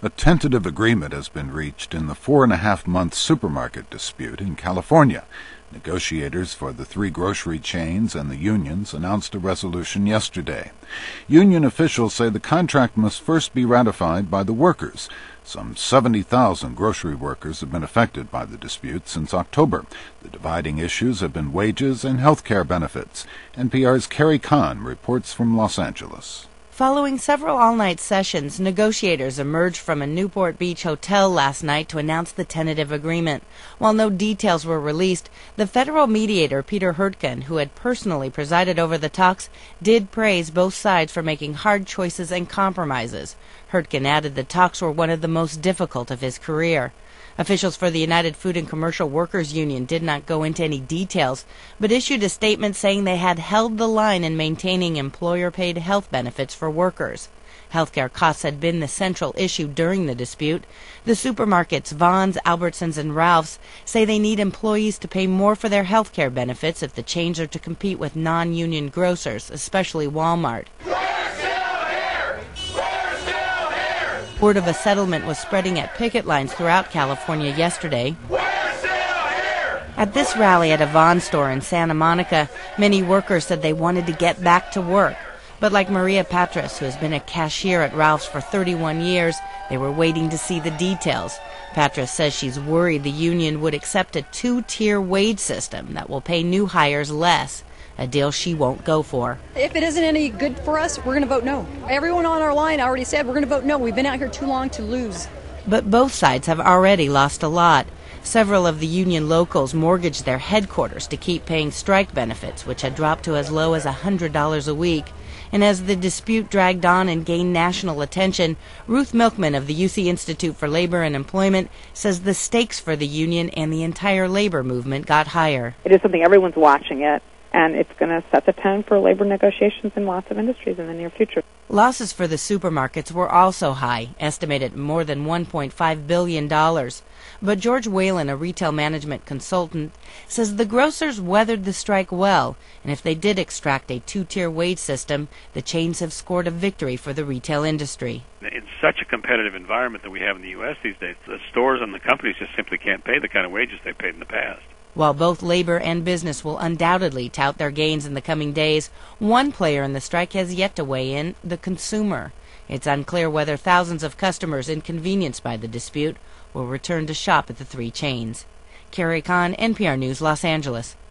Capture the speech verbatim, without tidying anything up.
A tentative agreement has been reached in the four-and-a-half-month supermarket dispute in California. Negotiators for the three grocery chains and the unions announced a resolution yesterday. Union officials say the contract must first be ratified by the workers. Some seventy thousand grocery workers have been affected by the dispute since October. The dividing issues have been wages and health care benefits. N P R's Carrie Kahn reports from Los Angeles. Following several all-night sessions, negotiators emerged from a Newport Beach hotel last night to announce the tentative agreement. While no details were released, the federal mediator, Peter Hurtgen, who had personally presided over the talks, did praise both sides for making hard choices and compromises. Hurtgen added the talks were one of the most difficult of his career. Officials for the United Food and Commercial Workers Union did not go into any details, but issued a statement saying they had held the line in maintaining employer-paid health benefits for workers. Healthcare costs had been the central issue during the dispute. The supermarkets, Vons, Albertsons, and Ralph's, say they need employees to pay more for their healthcare benefits if the chains are to compete with non-union grocers, especially Walmart. Word of a settlement was spreading at picket lines throughout California yesterday. At this rally at a Vons store in Santa Monica, many workers said they wanted to get back to work. But like Maria Patras, who has been a cashier at Ralph's for thirty-one years, they were waiting to see the details. Patras says she's worried the union would accept a two-tier wage system that will pay new hires less, a deal she won't go for. If it isn't any good for us, we're going to vote no. Everyone on our line already said we're going to vote no. We've been out here too long to lose. But both sides have already lost a lot. Several of the union locals mortgaged their headquarters to keep paying strike benefits, which had dropped to as low as one hundred dollars a week. And as the dispute dragged on and gained national attention, Ruth Milkman of the U C Institute for Labor and Employment says the stakes for the union and the entire labor movement got higher. It is something everyone's watching it, and it's going to set the tone for labor negotiations in lots of industries in the near future. Losses for the supermarkets were also high, estimated at more than one point five billion dollars. But George Whalen, a retail management consultant, says the grocers weathered the strike well, and if they did extract a two-tier wage system, the chains have scored a victory for the retail industry. In such a competitive environment that we have in the U S these days, the stores and the companies just simply can't pay the kind of wages they paid in the past. While both labor and business will undoubtedly tout their gains in the coming days, one player in the strike has yet to weigh in, the consumer. It's unclear whether thousands of customers inconvenienced by the dispute will return to shop at the three chains. Carrie Kahn, N P R News, Los Angeles.